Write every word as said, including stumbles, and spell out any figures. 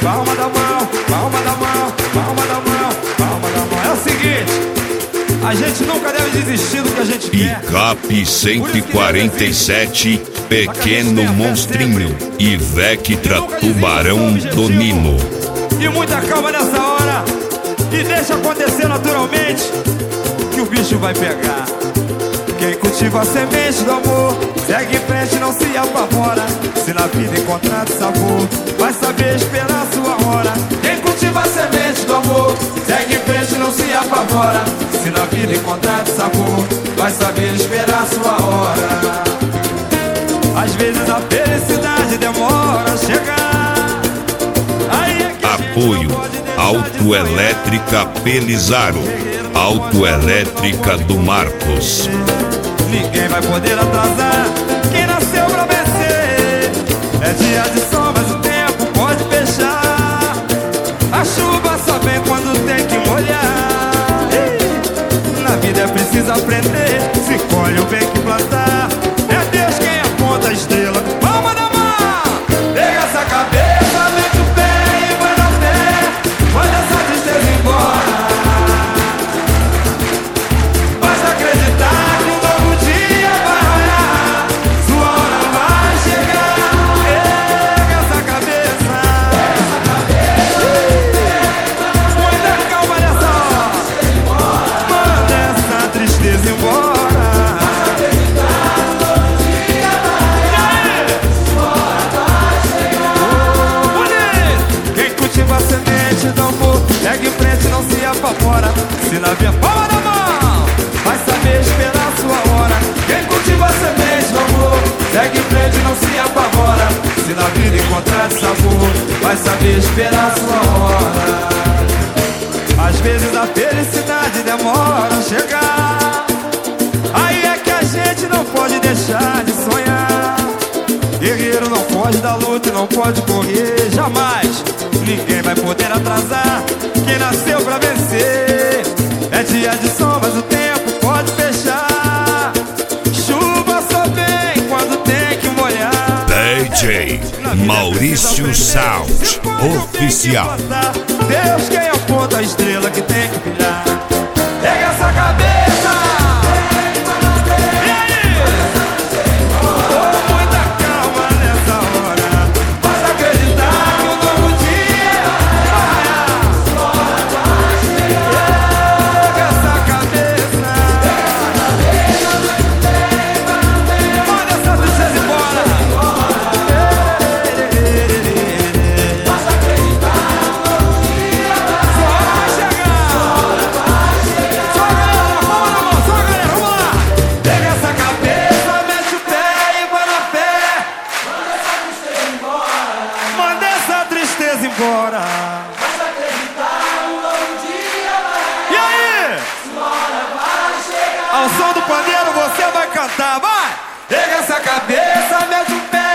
palma da mão, palma da mão, palma da mão, palma da mão. É o seguinte, a gente nunca deve desistir do que a gente quer. Icap cento e quarenta e sete, Pequeno Monstrinho e Vectra Tubarão do Nilo. E muita calma nessa hora, e deixa acontecer naturalmente, que o bicho vai pegar. Quem cultiva a semente do amor segue em frente, não se apavora. Se na vida encontrar sabor, vai saber esperar a sua hora. Quem cultiva a semente do amor segue em frente, não se apavora. Se na vida encontrar sabor, vai saber esperar a sua hora. Às vezes a felicidade demora a chegar. Aí é que Apoio Autoelétrica Pelizaro, Autoelétrica do Marcos. Ninguém vai poder atrasar quem nasceu pra vencer. É dia de sol, mas o tempo pode fechar. A chuva só vem quando tem que molhar. Ih, na vida é preciso aprender. Se colhe o bem que plantar. É Deus quem aponta a estrela. Palma da mão, pega essa cabeça, mete o pé e vai na fé. Manda essa tristeza embora. Basta acreditar que um novo dia vai raiar. Sua hora vai chegar. Pega essa cabeça, muita calma nessa hora. Manda essa tristeza embora. A semente do amor segue em frente, não se apavora. Se na via palma da mão, vai saber esperar a sua hora. Quem cultiva a semente do amor segue em frente, não se apavora. Se na vida encontrar sabor, vai saber esperar a sua hora. Às vezes a felicidade demora a chegar. Aí é que a gente não pode deixar de sonhar. Guerreiro não pode dar luta e não pode correr jamais. Ninguém vai poder atrasar quem nasceu pra vencer. É dia de sol, mas o tempo pode fechar. Chuva só vem quando tem que molhar. D J Maurício Sound Oficial. Deus quem aponta a estrela que tem que brilhar. Pega essa cabeça. Embora. Basta acreditar, um novo dia vai. E aí? Sua hora vai chegar. Ao som do pandeiro você vai cantar, vai! Pega essa cabeça, mete o pé